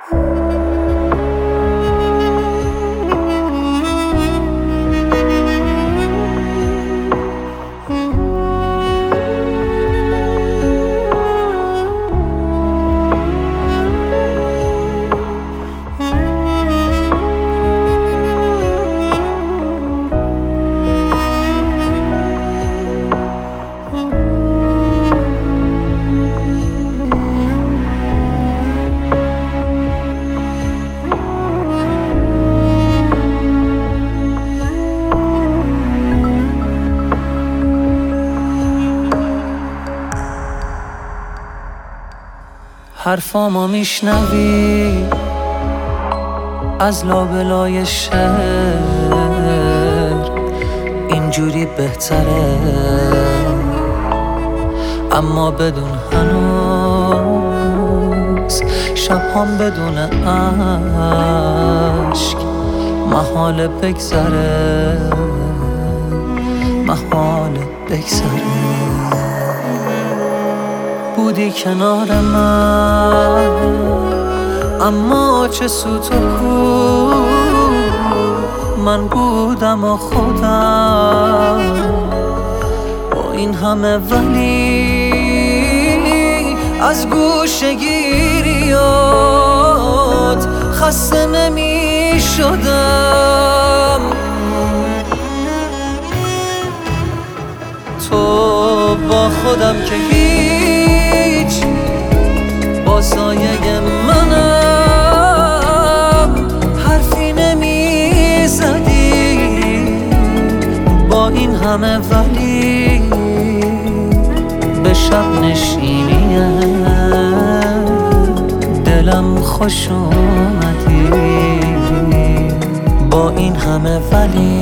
حرفامو میشنوی از لابلای شهر، اینجوری بهتره، اما بدون هنوز شبهام بدون عشق محال بگذره، محال بگذره. بودی کنار من اما چه سوت و کو، من بودم و خودم با این همه، ولی از گوشه‌گیریات خسته نمی شدم. تو با خودم که هیچ، با سایه منم حرفی نمی زدی با این همه، ولی به شب نشینی دلم خوش اومدی. با این همه ولی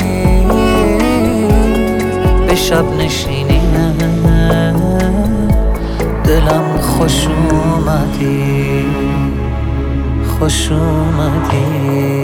به شب نشینی دلم خوش اومدی، خوش اومدی.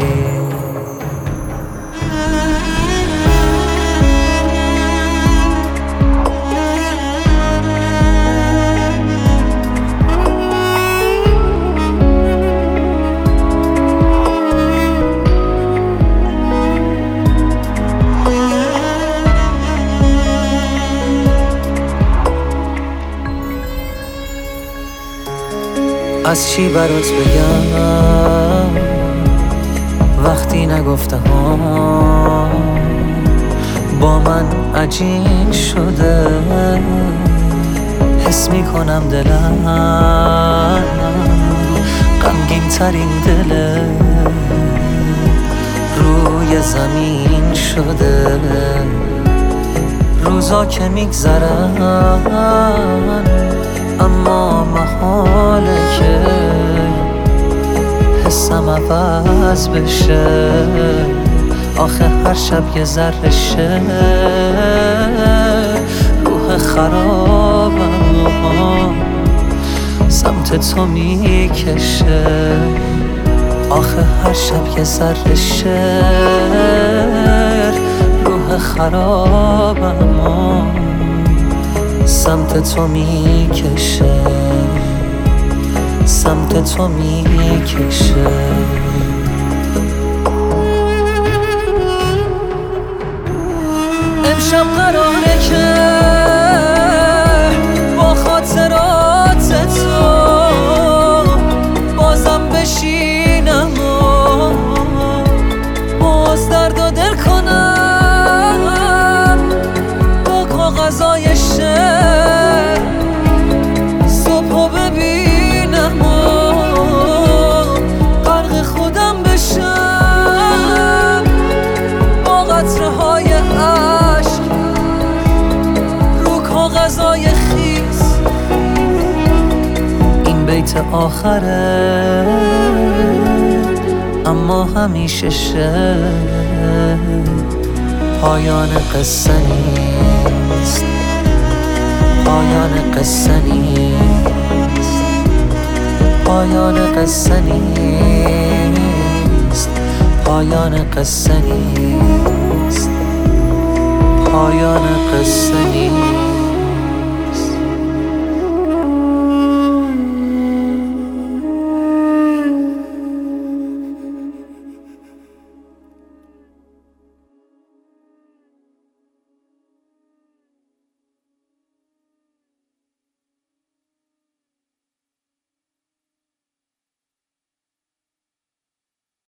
از چی برات بگم وقتی نگفتم با من عجین شده، حس میکنم دلم غمگین ترین دل روی زمین شده. روزا که میگذرن اما محاله که حسم عوض بشه. آخه هر شب یه ذره شه روح خرابم سمت تو میکشه. آخه هر شب یه ذره شه روح خرابم سمت تو میکشه، سمت تو میکشه. امشب قراره که با خاطرات تو بازم بشینم و باز درد و دل کنم با کاغذای شعر. صبحو ببینم و غرق خودم بشم با قطره های عشق رو کاغذای خیس. این بیت آخره اما همیشه پایان قصه نیست، پایان قصه نیست، پایان قصه نیست، پایان قصه نیست، پایان قصه نیست.